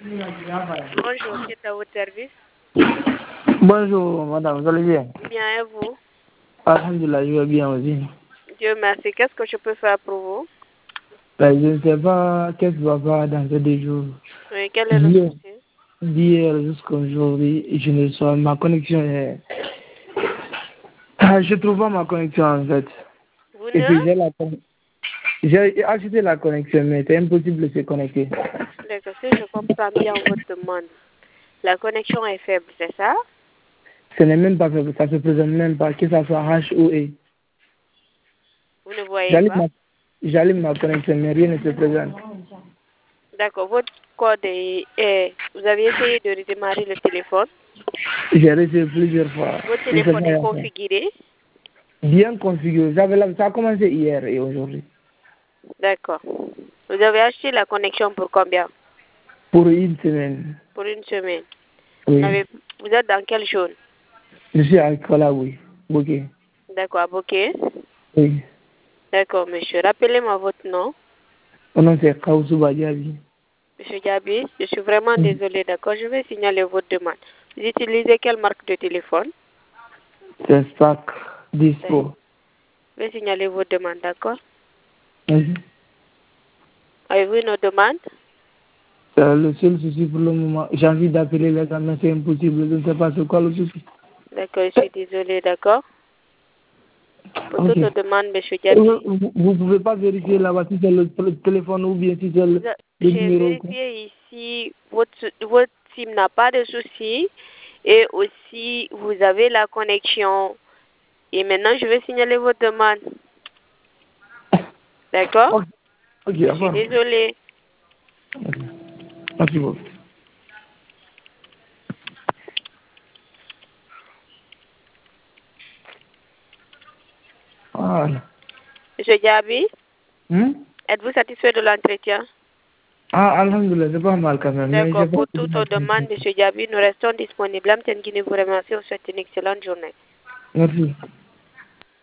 Bonjour, qui est à votre service? Bonjour, madame, vous allez bien? Bien, et vous? Alhamdulillah, je vais bien aussi. Dieu merci. Qu'est-ce que je peux faire pour vous? Ben, je ne sais pas qu'est-ce qui va pas dans ces 2 jours. Oui, quel est le souci? D'hier jusqu'à aujourd'hui, je ne sais ma connexion est... Je trouve pas ma connexion en fait. Vous Et puis ne? j'ai acheté la connexion, mais c'est impossible de se connecter. D'accord, si je comprends bien votre demande, la connexion est faible, c'est ça? Ce n'est même pas fait, ça se présente même pas, que ça soit H ou E. Vous ne voyez pas? J'allume ma connexion, mais rien ne se présente. D'accord, votre code est... Vous avez essayé de redémarrer le téléphone? J'ai essayé plusieurs fois. Votre téléphone est configuré? Bien configuré. Ça a commencé hier et aujourd'hui. D'accord. Vous avez acheté la connexion pour combien? Pour une semaine. Pour une semaine. Oui. Vous êtes dans quelle zone? Je suis à Kola, oui. Ok. D'accord, à Bokeh? Oui. D'accord, monsieur. Rappelez-moi votre nom. Mon nom c'est Kaousou Badiabi. Monsieur Diaby, je suis vraiment désolé, d'accord? Je vais signaler votre demande. Vous utilisez quelle marque de téléphone? C'est Stack Dispo. Je vais signaler votre demande, d'accord? Oui. Avez-vous une autre demande? C'est le seul souci pour le moment. J'ai envie d'appeler les gens, mais c'est impossible. Je ne sais pas c'est quoi le souci. D'accord, je suis désolé, d'accord? Pour Ok. toute demande, monsieur Diaby. Vous ne pouvez pas vérifier là-bas si c'est le téléphone ou bien si c'est le J'ai numéro. vérifié ici, votre SIM n'a pas de souci et aussi vous avez la connexion. Et maintenant, je vais signaler votre demande. D'accord? Ok, Je suis désolé. Merci beaucoup. Voilà. Monsieur Diaby, êtes-vous satisfait de l'entretien? Ah, alhamdulillah, c'est pas mal quand même. Mais D'accord. j'ai pas Pour toute demande, monsieur Diaby, nous restons disponibles. Vous remercie. Vous souhaite une excellente journée. Merci.